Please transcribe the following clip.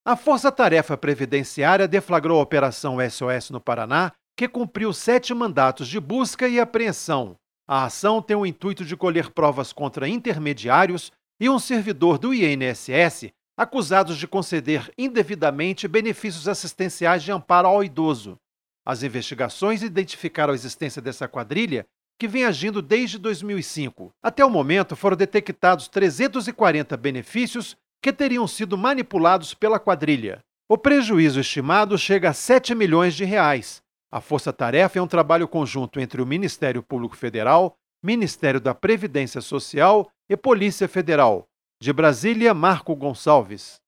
A Força Tarefa Previdenciária deflagrou a Operação SOS no Paraná, que cumpriu 7 mandatos de busca e apreensão. A ação tem o intuito de colher provas contra intermediários e um servidor do INSS acusados de conceder indevidamente benefícios assistenciais de amparo ao idoso. As investigações identificaram a existência dessa quadrilha, que vem agindo desde 2005. Até o momento, foram detectados 340 benefícios que teriam sido manipulados pela quadrilha. O prejuízo estimado chega a 7 milhões de reais. A Força Tarefa é um trabalho conjunto entre o Ministério Público Federal, Ministério da Previdência Social e Polícia Federal. De Brasília, Marco Gonçalves.